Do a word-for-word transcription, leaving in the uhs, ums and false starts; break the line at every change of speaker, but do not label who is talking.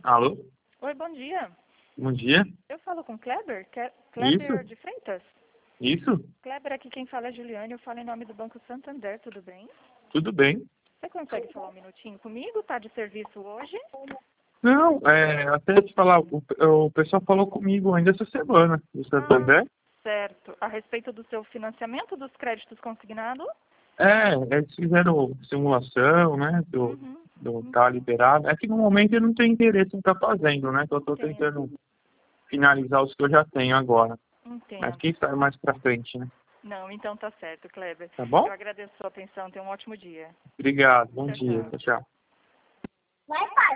Alô?
Oi, bom dia.
Bom dia.
Eu falo com Kleber? Ke- Kleber
Isso?
de Freitas?
Isso?
Kleber, aqui quem fala é Juliane, eu falo em nome do Banco Santander, tudo bem?
Tudo bem?
Você consegue falar um minutinho comigo? Tá de serviço hoje?
Não, é, até te falar, o, o pessoal falou comigo ainda essa semana, do
Ah,
Santander.
certo. A respeito do seu financiamento dos créditos consignados?
É, eles fizeram simulação, né, do,
Uhum.
do tá
Entendo.
liberado. É que no momento eu não tenho interesse em estar fazendo, né, que eu estou
Entendo.
tentando finalizar os que eu já tenho agora. Mas
Entendo.
quem sabe mais pra frente, né?
Não, então tá certo, Kleber.
Tá bom?
Eu agradeço a sua atenção. Tenha um ótimo dia.
Obrigado, bom
Tchau,
dia,
tchau.
tchau, tchau.